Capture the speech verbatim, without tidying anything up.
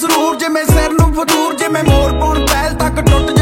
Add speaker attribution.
Speaker 1: ਸਰੂਰ ਜਿਵੇਂ ਸਿਰ ਨੂੰ ਫਤੂਰ ਜਿਵੇਂ ਮੋਰ ਪਾਉਣ ਪਹਿਲ ਤੱਕ ਟੁੱਟ